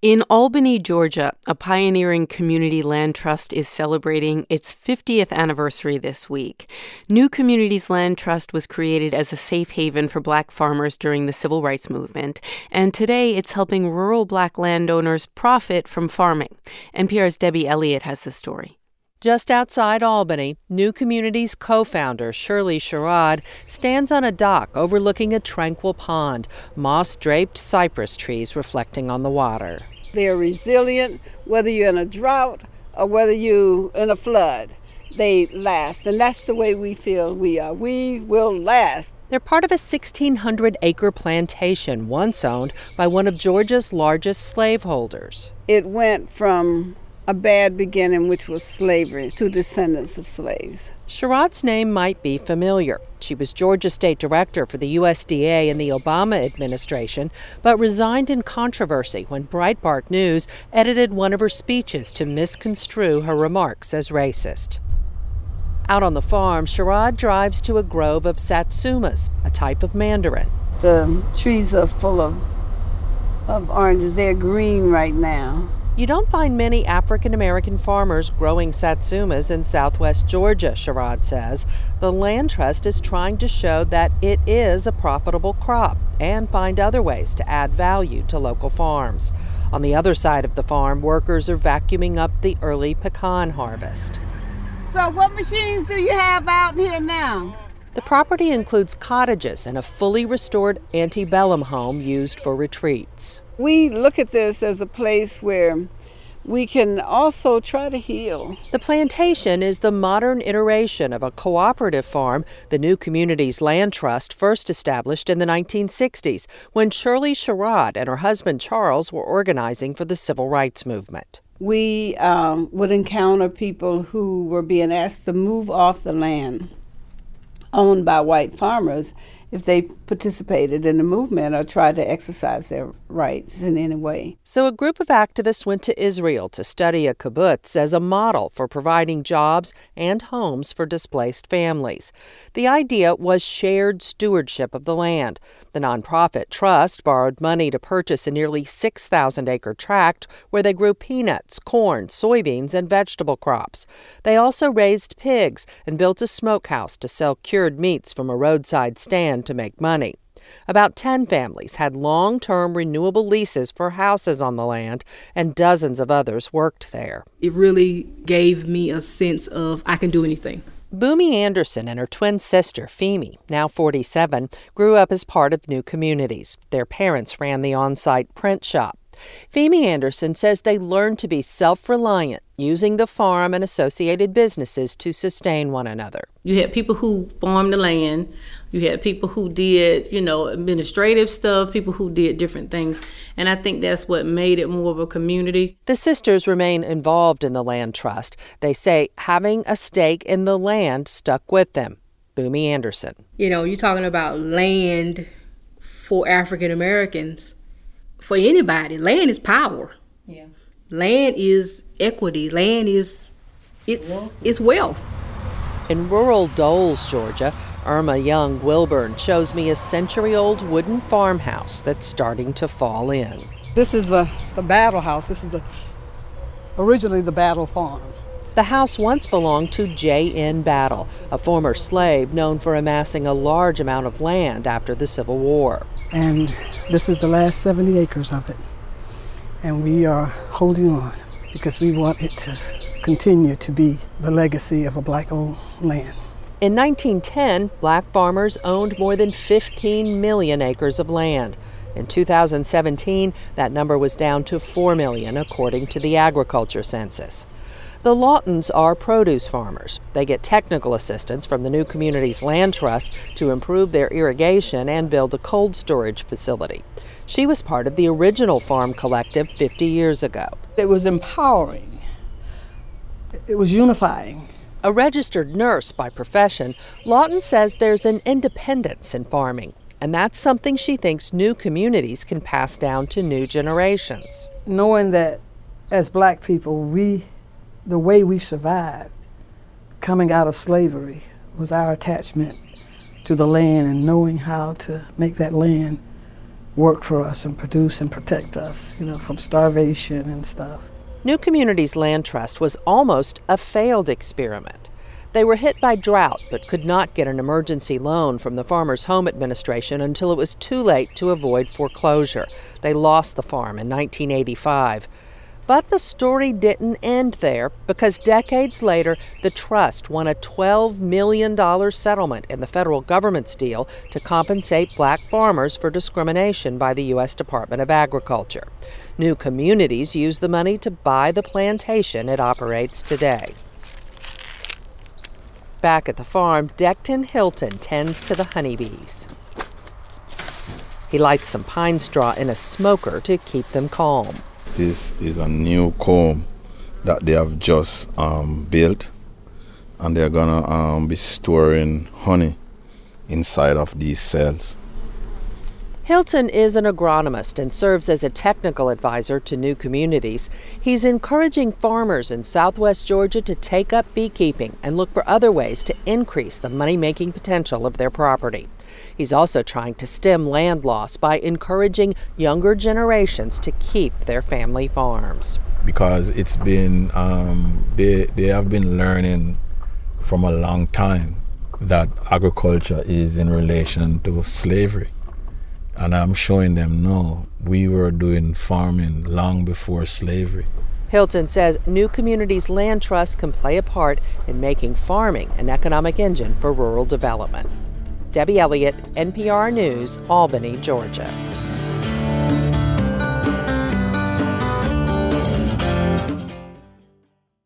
In Albany, Georgia, a pioneering community land trust is celebrating its 50th anniversary this week. New Communities Land Trust was created as a safe haven for Black farmers during the Civil Rights Movement, and today it's helping rural Black landowners profit from farming. NPR's Debbie Elliott has the story. Just outside Albany, New Communities co-founder Shirley Sherrod stands on a dock overlooking a tranquil pond, moss-draped cypress trees reflecting on the water. They're resilient, whether you're in a drought or whether you're in a flood. They last, and that's the way we feel we are. We will last. They're part of a 1,600-acre plantation once owned by one of Georgia's largest slaveholders. It went from a bad beginning, which was slavery, to descendants of slaves. Sherrod's name might be familiar. She was Georgia State Director for the USDA in the Obama administration, but resigned in controversy when Breitbart News edited one of her speeches to misconstrue her remarks as racist. Out on the farm, Sherrod drives to a grove of satsumas, a type of mandarin. The trees are full of oranges. They're green right now. You don't find many African-American farmers growing satsumas in southwest Georgia, Sherrod says. The Land Trust is trying to show that it is a profitable crop and find other ways to add value to local farms. On the other side of the farm, workers are vacuuming up the early pecan harvest. So what machines do you have out here now? The property includes cottages and a fully restored antebellum home used for retreats. We look at this as a place where we can also try to heal. The plantation is the modern iteration of a cooperative farm the New Communities Land Trust first established in the 1960s when Shirley Sherrod and her husband Charles were organizing for the Civil Rights Movement. We would encounter people who were being asked to move off the land owned by white farmers if they participated in the movement or tried to exercise their rights in any way. So a group of activists went to Israel to study a kibbutz as a model for providing jobs and homes for displaced families. The idea was shared stewardship of the land. The nonprofit trust borrowed money to purchase a nearly 6,000-acre tract where they grew peanuts, corn, soybeans, and vegetable crops. They also raised pigs and built a smokehouse to sell cured meats from a roadside stand to make money. About 10 families had long-term renewable leases for houses on the land, and dozens of others worked there. It really gave me a sense of I can do anything. Boomy Anderson and her twin sister, Femi, now 47, grew up as part of New Communities. Their parents ran the on-site print shop. Femi Anderson says they learned to be self-reliant, using the farm and associated businesses to sustain one another. You had people who farmed the land. You had people who did, administrative stuff, people who did different things. And I think that's what made it more of a community. The sisters remain involved in the land trust. They say having a stake in the land stuck with them. Boomy Anderson. You're talking about land for African Americans. For anybody, land is power. Yeah. Land is equity. Land is it's wealth. In rural Doles, Georgia, Irma Young Wilburn shows me a century-old wooden farmhouse that's starting to fall in. This is the Battle House. This is originally the Battle Farm. The house once belonged to J.N. Battle, a former slave known for amassing a large amount of land after the Civil War. And this is the last 70 acres of it. And we are holding on because we want it to continue to be the legacy of a Black-owned land. In 1910, Black farmers owned more than 15 million acres of land. In 2017, that number was down to 4 million, according to the agriculture census. The Lawtons are produce farmers. They get technical assistance from the New Communities Land Trust to improve their irrigation and build a cold storage facility. She was part of the original farm collective 50 years ago. It was empowering. It was unifying. A registered nurse by profession, Lawton says there's an independence in farming, and that's something she thinks New Communities can pass down to new generations. Knowing that as Black people, the way we survived coming out of slavery was our attachment to the land and knowing how to make that land work for us and produce and protect us, from starvation and stuff. New Communities Land Trust was almost a failed experiment. They were hit by drought but could not get an emergency loan from the Farmers Home Administration until it was too late to avoid foreclosure. They lost the farm in 1985. But the story didn't end there, because decades later, the trust won a $12 million settlement in the federal government's deal to compensate black farmers for discrimination by the U.S. Department of Agriculture. New Communities used the money to buy the plantation it operates today. Back at the farm, Decton Hilton tends to the honeybees. He lights some pine straw in a smoker to keep them calm. This is a new comb that they have just built, and they're gonna be storing honey inside of these cells. Hilton is an agronomist and serves as a technical advisor to New Communities. He's encouraging farmers in southwest Georgia to take up beekeeping and look for other ways to increase the money-making potential of their property. He's also trying to stem land loss by encouraging younger generations to keep their family farms. Because it's been, they have been learning from a long time that agriculture is in relation to slavery. And I'm showing them, no, we were doing farming long before slavery. Hilton says New Communities Land Trust can play a part in making farming an economic engine for rural development. Debbie Elliott, NPR News, Albany, Georgia.